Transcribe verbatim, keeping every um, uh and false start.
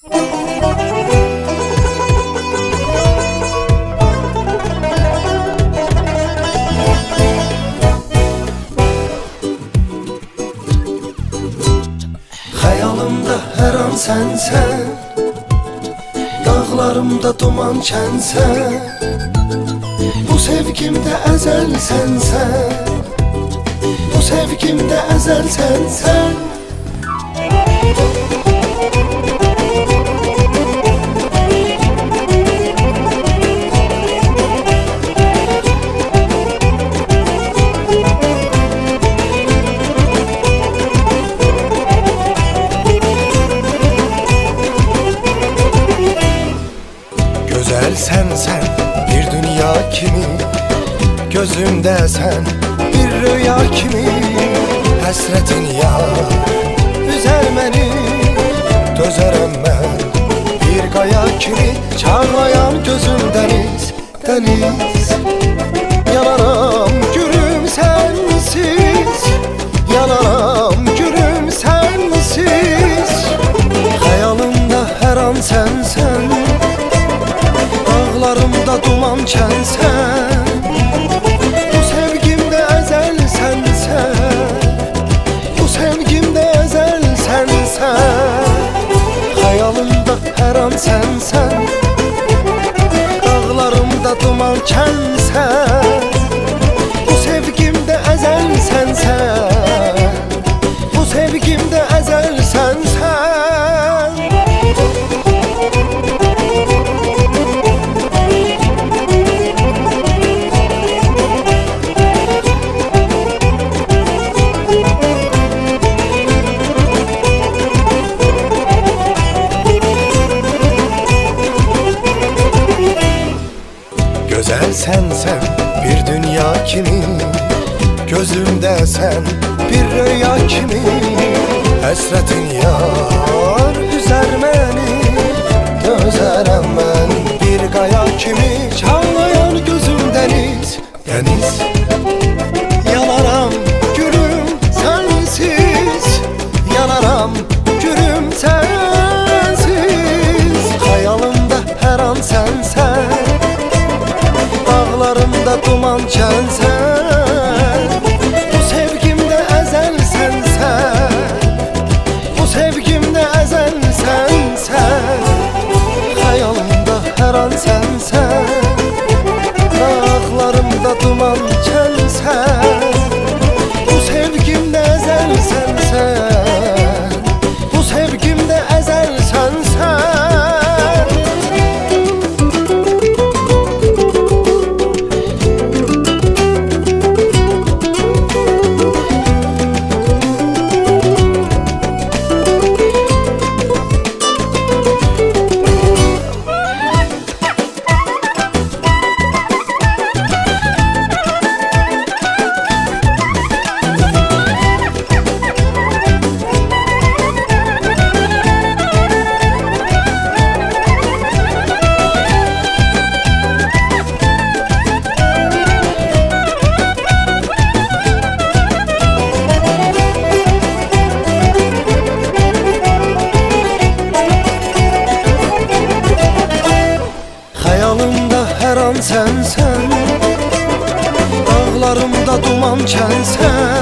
Xəyalımda hər an sənsən, dağlarımda duman kənsən, bu sevgimdə əzəl sənsən, bu sevgimdə əzəl sənsən. Gözəl sənsən bir dünya kimi, gözümdəsən bir rüya kimi. Həsrətin yar üzər məni, dözərəm mən bir qaya kimi. Çağlayan gözüm dəniz, dəniz, yanaram gülüm sənsiz, yanaram gülüm sənsiz. Xəyalımda hər an sənsən, dağlarımda duman kənsən, bu sevgimdə əzəl sənsən, bu sevgimdə əzəl sənsən. Xəyalımda hər an sənsən, dağlarımda duman kənsən, bu sevgimdə əzəl sənsən, bu sevgimdə əzəl sənsən. Gözəl sənsən bir dünya kimi, gözümdəsən bir rüya kimi. Həsrətin yar üzər məni, dözərəm mən bir qaya kimi. Çağlayan gözüm dəniz, dəniz, yanaram gülüm sənsiz, yanaram gülüm sənsiz. Xəyalımda hər an sənsən, dağlarımda duman kənsən, bu sevgimdə əzəl sənsən, bu sevgimdə əzəl sənsən. Xəyalımda hər an sənsən, dağlarımda duman kənsən, bu sevgimdə əzəl sənsən, bu sevgimdə əzəl sənsən. Xəyalımda hər an sənsən, dağlarımda duman kənsən,